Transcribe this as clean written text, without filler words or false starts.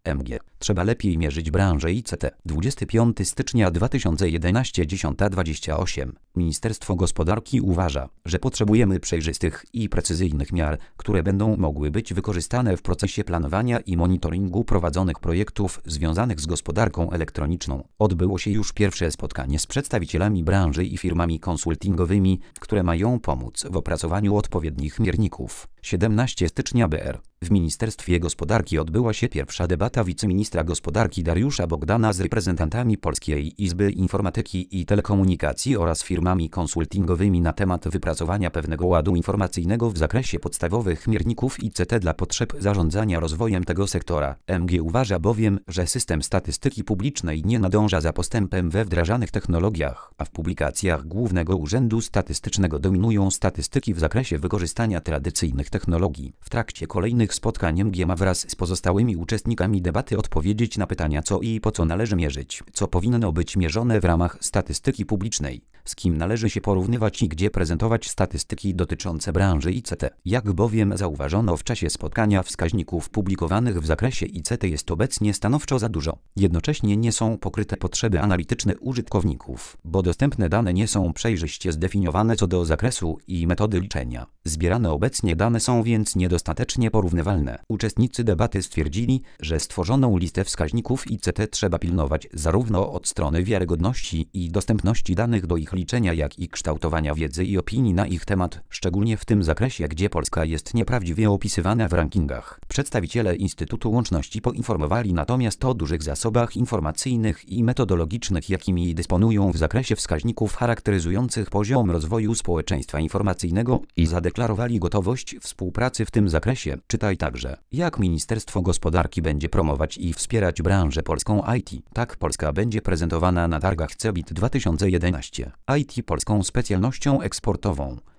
MG. Trzeba lepiej mierzyć branżę ICT. 25 stycznia 2011 10:28. Ministerstwo Gospodarki uważa, że potrzebujemy przejrzystych i precyzyjnych miar, które będą mogły być wykorzystane w procesie planowania i monitoringu prowadzonych projektów związanych z gospodarką elektroniczną. Odbyło się już pierwsze spotkanie z przedstawicielami branży i firmami konsultingowymi, które mają pomóc w opracowaniu odpowiednich mierników. 17 stycznia BR. W Ministerstwie Gospodarki odbyła się pierwsza debata wiceministra gospodarki Dariusza Bogdana z reprezentantami Polskiej Izby Informatyki i Telekomunikacji oraz firmami konsultingowymi na temat wypracowania pewnego ładu informacyjnego w zakresie podstawowych mierników ICT dla potrzeb zarządzania rozwojem tego sektora. MG uważa bowiem, że system statystyki publicznej nie nadąża za postępem we wdrażanych technologiach, a w publikacjach Głównego Urzędu Statystycznego dominują statystyki w zakresie wykorzystania tradycyjnych technologii. W trakcie kolejnych spotkań MG ma wraz z pozostałymi uczestnikami debaty odpowiedzieć na pytania, co i po co należy mierzyć, co powinno być mierzone w ramach statystyki publicznej, z kim należy się porównywać i gdzie prezentować statystyki dotyczące branży ICT. Jak bowiem zauważono w czasie spotkania, wskaźników publikowanych w zakresie ICT jest obecnie stanowczo za dużo. Jednocześnie nie są pokryte potrzeby analityczne użytkowników, bo dostępne dane nie są przejrzyście zdefiniowane co do zakresu i metody liczenia. Zbierane obecnie dane są więc niedostatecznie porównywalne. Uczestnicy debaty stwierdzili, że stworzoną listę wskaźników ICT trzeba pilnować zarówno od strony wiarygodności i dostępności danych do ich liczenia, jak i kształtowania wiedzy i opinii na ich temat, szczególnie w tym zakresie, gdzie Polska jest nieprawdziwie opisywana w rankingach. Przedstawiciele Instytutu Łączności poinformowali natomiast o dużych zasobach informacyjnych i metodologicznych, jakimi dysponują w zakresie wskaźników charakteryzujących poziom rozwoju społeczeństwa informacyjnego i zadeklarowali gotowość współpracy w tym zakresie. Czytaj także, jak Ministerstwo Gospodarki będzie promować i wspierać branżę polską IT. Tak Polska będzie prezentowana na targach CeBIT 2011. IT polską specjalnością eksportową.